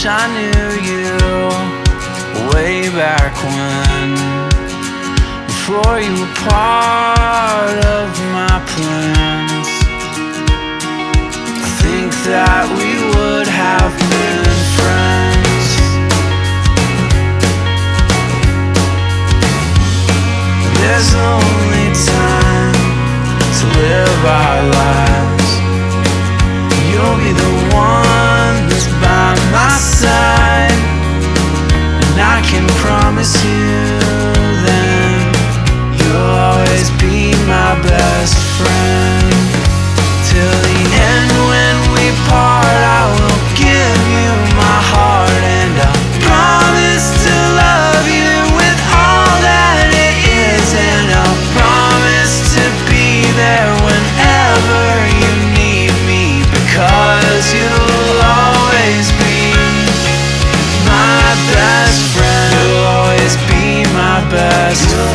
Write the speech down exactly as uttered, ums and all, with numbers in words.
I knew you way back when, before you were part of my plans. I think that we would have been friends. There's only time to live our lives. You'll be the one that's by my side, and I can promise you then you'll always be my best friend. Till the end, when we part, I will give you my heart, and I'll promise to love you with all that it is, and I'll promise to be there whenever you need me, because you'll always be my best friend. You'll always be my best friend.